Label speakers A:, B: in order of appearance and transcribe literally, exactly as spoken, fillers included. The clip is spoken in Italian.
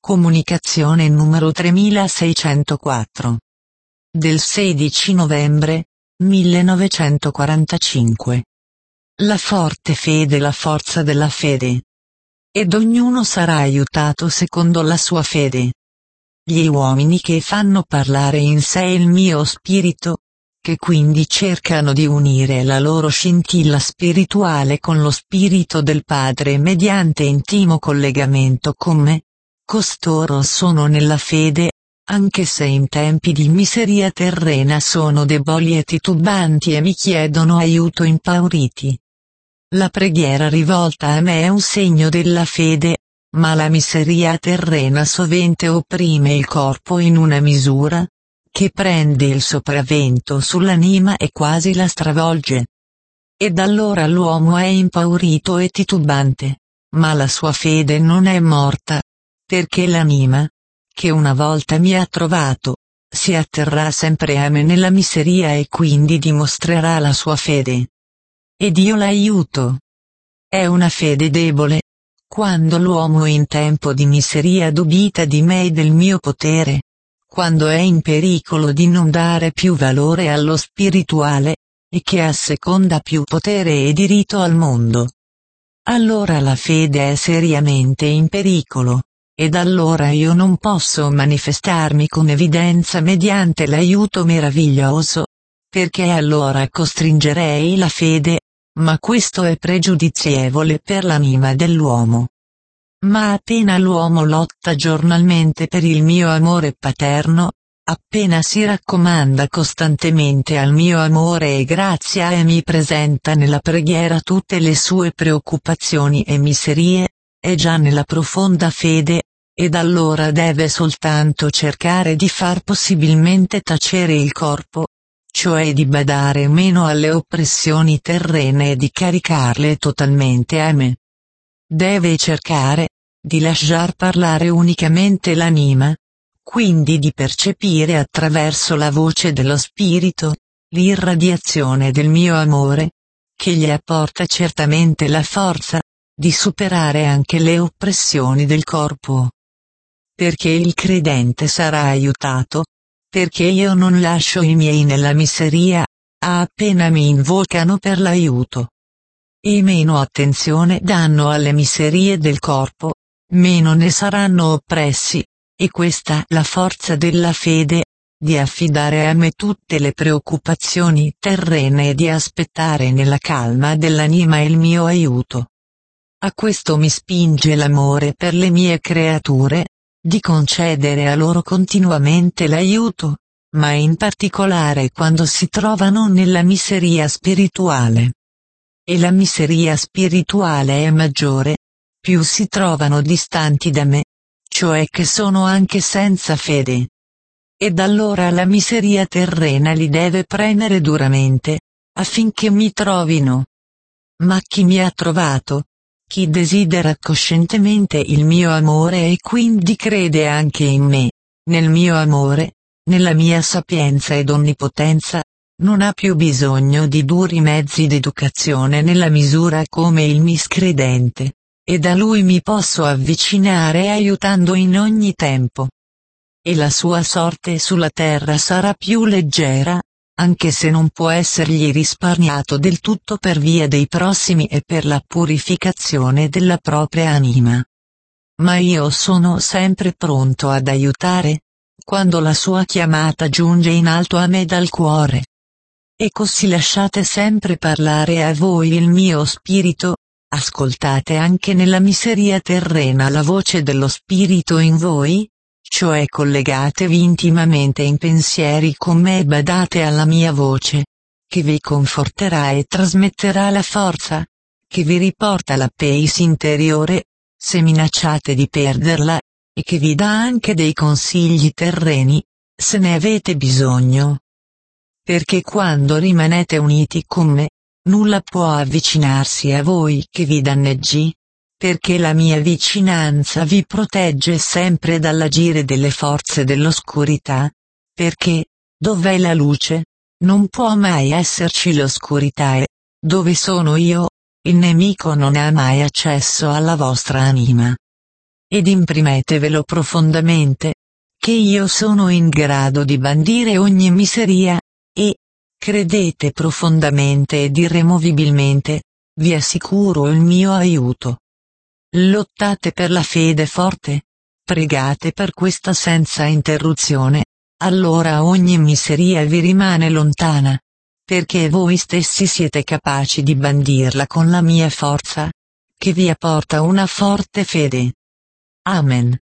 A: Comunicazione numero tremilaseicentoquattro. Del sedici novembre millenovecentoquarantacinque. La forte fede, la forza della fede. Ed ognuno sarà aiutato secondo la sua fede. Gli uomini che fanno parlare in sé il mio spirito, che quindi cercano di unire la loro scintilla spirituale con lo spirito del Padre mediante intimo collegamento con me, costoro sono nella fede, anche se in tempi di miseria terrena sono deboli e titubanti e mi chiedono aiuto impauriti. La preghiera rivolta a me è un segno della fede, ma la miseria terrena sovente opprime il corpo in una misura che prende il sopravvento sull'anima e quasi la stravolge. Ed allora l'uomo è impaurito e titubante, ma la sua fede non è morta, perché l'anima, che una volta mi ha trovato, si atterrà sempre a me nella miseria e quindi dimostrerà la sua fede. Ed io l'aiuto. È una fede debole. Quando l'uomo in tempo di miseria dubita di me e del mio potere, quando è in pericolo di non dare più valore allo spirituale, e che asseconda più potere e diritto al mondo. Allora la fede è seriamente in pericolo, ed allora io non posso manifestarmi con evidenza mediante l'aiuto meraviglioso, perché allora costringerei la fede, ma questo è pregiudizievole per l'anima dell'uomo. Ma appena l'uomo lotta giornalmente per il mio amore paterno, appena si raccomanda costantemente al mio amore e grazia e mi presenta nella preghiera tutte le sue preoccupazioni e miserie, è già nella profonda fede, ed allora deve soltanto cercare di far possibilmente tacere il corpo, cioè di badare meno alle oppressioni terrene e di caricarle totalmente a me. Deve cercare di lasciar parlare unicamente l'anima, quindi di percepire attraverso la voce dello spirito, l'irradiazione del mio amore, che gli apporta certamente la forza di superare anche le oppressioni del corpo. Perché il credente sarà aiutato, perché io non lascio i miei nella miseria, appena mi invocano per l'aiuto. E meno attenzione danno alle miserie del corpo, meno ne saranno oppressi, e questa la forza della fede, di affidare a me tutte le preoccupazioni terrene e di aspettare nella calma dell'anima il mio aiuto. A questo mi spinge l'amore per le mie creature, di concedere a loro continuamente l'aiuto, ma in particolare quando si trovano nella miseria spirituale. E la miseria spirituale è maggiore, più si trovano distanti da me, cioè che sono anche senza fede. Ed allora la miseria terrena li deve premere duramente, affinché mi trovino. Ma chi mi ha trovato, chi desidera coscientemente il mio amore e quindi crede anche in me, nel mio amore, nella mia sapienza ed onnipotenza, non ha più bisogno di duri mezzi d'educazione nella misura come il miscredente, e da lui mi posso avvicinare aiutando in ogni tempo. E la sua sorte sulla terra sarà più leggera, anche se non può essergli risparmiato del tutto per via dei prossimi e per la purificazione della propria anima. Ma io sono sempre pronto ad aiutare, quando la sua chiamata giunge in alto a me dal cuore. E così lasciate sempre parlare a voi il mio spirito, ascoltate anche nella miseria terrena la voce dello spirito in voi, cioè collegatevi intimamente in pensieri con me e badate alla mia voce, che vi conforterà e trasmetterà la forza, che vi riporta la pace interiore, se minacciate di perderla, e che vi dà anche dei consigli terreni, se ne avete bisogno. Perché quando rimanete uniti con me, nulla può avvicinarsi a voi che vi danneggi, perché la mia vicinanza vi protegge sempre dall'agire delle forze dell'oscurità, perché, dov'è la luce, non può mai esserci l'oscurità e, dove sono io, il nemico non ha mai accesso alla vostra anima. ed imprimetevelo profondamente, che io sono in grado di bandire ogni miseria, e, credete profondamente ed irremovibilmente, vi assicuro il mio aiuto. Lottate per la fede forte, pregate per questa senza interruzione, allora ogni miseria vi rimane lontana, perché voi stessi siete capaci di bandirla con la mia forza, che vi apporta una forte fede. Amen.